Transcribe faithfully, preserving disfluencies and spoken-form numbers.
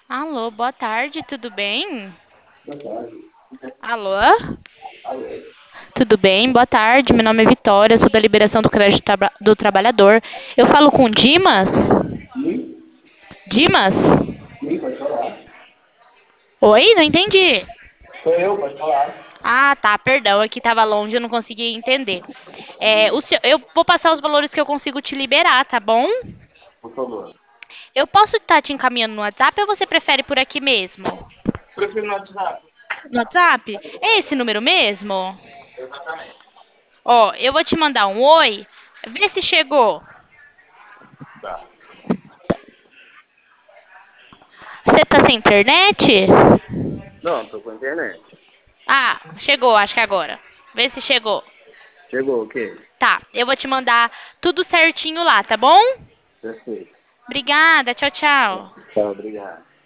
Alô, boa tarde, tudo bem? Boa tarde. Alô? Alô? Tudo bem? Boa tarde, meu nome é Vitória, sou da Liberação do Crédito Traba- do Trabalhador. Eu falo com o Dimas? Sim? Dimas? Sim, pode falar. Oi, não entendi. Sou eu, pode falar. Ah, tá, perdão, aqui estava longe, eu não consegui entender. É, o seu- eu vou passar os valores que eu consigo te liberar, tá bom? Por favor. Eu posso estar te encaminhando no WhatsApp ou você prefere por aqui mesmo? Prefiro no WhatsApp. No WhatsApp? É esse número mesmo? Exatamente. Ó, eu vou te mandar um oi, vê se chegou. Tá. Você tá sem internet? Não, tô com a internet. Ah, chegou, acho que agora. Vê se chegou. Chegou o quê? Tá, eu vou te mandar tudo certinho lá, tá bom? Perfeito. Obrigada, tchau, tchau. Tá, obrigado.